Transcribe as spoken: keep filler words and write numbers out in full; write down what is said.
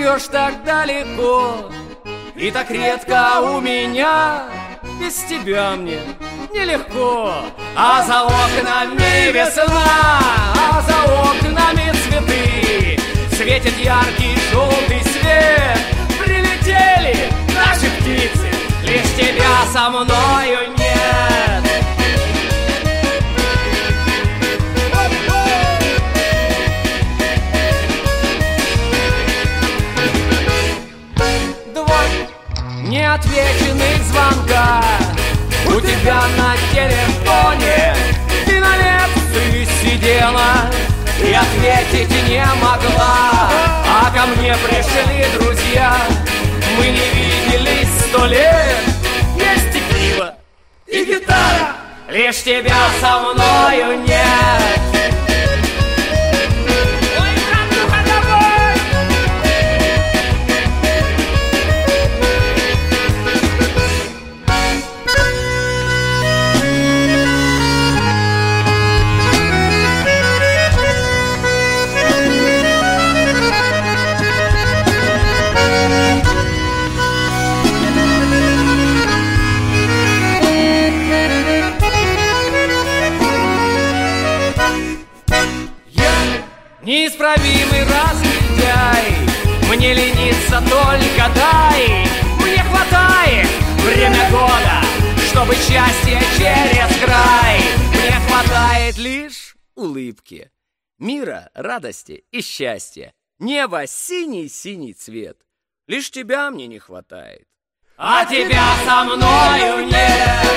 живешь так далеко и так редко у меня. Без тебя мне нелегко. А за окнами весна, а за окнами цветы, светит яркий желтый свет. Прилетели наши птицы, лишь тебя со мною нет. Два неотвеченных звонка у тебя на телефоне. Ты на лекции сидела и ответить не могла. А ко мне пришли друзья, мы не виделись сто лет. Есть и пиво, и гитара, лишь тебя со мною нет. Ой, братуха, давай! Неисправимый разгильдяй, мне лениться только дай. Мне хватает время года, чтобы счастье через край. Мне хватает лишь улыбки, мира, радости и счастья. Небо синий-синий цвет, лишь тебя мне не хватает. А тебя со мною нет.